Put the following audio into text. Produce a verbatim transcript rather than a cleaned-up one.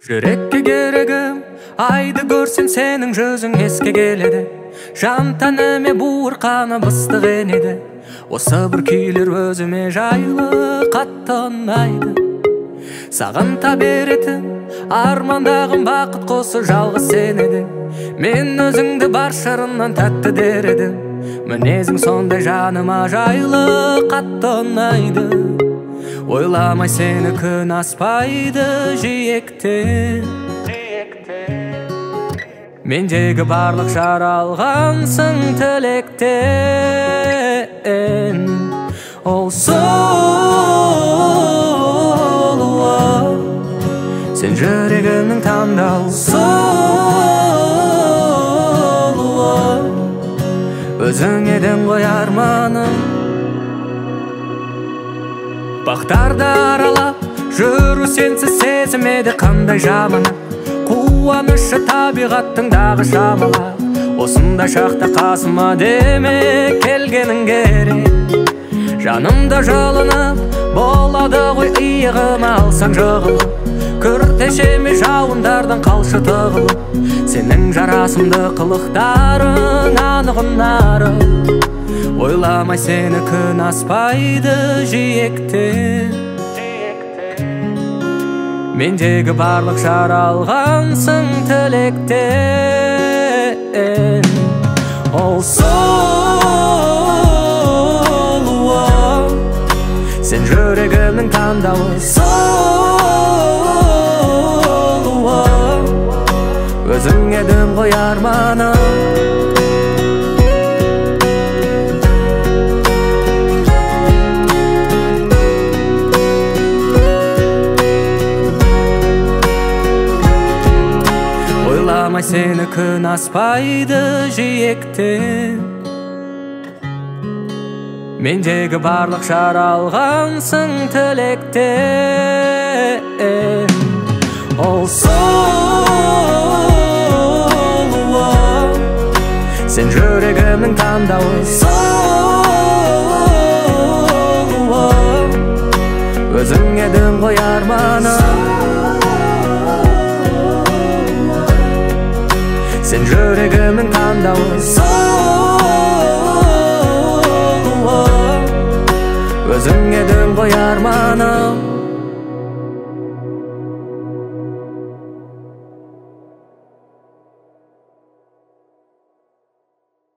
Жүрекке керегім айды көрсем сенің жүзің еске келеді. Жан тәніме буырқанып ыстық енеді. Осы бір күйлер өзіме жайлы қатты ұнайды. Сағынта беретін армандағым бақыт қосы жалғыз сен едің. Мен өзіңді бар шырымнан тәтті дер едім. Мінезің сондай жаныма жайлы қатты ұнайды. Ойламай сені күн аспайды жиектен. Мендегі барлық жаралғансың тілектен. Ол сұлу, сен жүрегімнің таңдау сұлу. Өзің едің ғой арманым. Бақтарды аралап жүру сенсіз сезімеді қандай жаманы. Қуанышы табиғаттың дағы шамала. Осындай шақта қасыма деме келгенің керек. Жанымда жалынып болады ғой иығым алсаң жығылып. Күртешеме жауындардан қалшы тығылып. Сенің жарасымды қылықтарын анығынары. Ойламай сені күн аспайды жиектен. Мендегі барлық жаралғансың тілектен. Ол сұлу, сен жүрегімнің таңдауы сұлу. Өзің едің ғой арманым. Ойламай сені күн аспайды жиектен. Мендегі барлық жаралғансың тілектен. Ол сұлу, сен жүрегімнің таңдауы сұлу. Өзің едің ғой арманым. Сен жүрегімнің таңдауы сұлу. Өзің едің ғой арманым.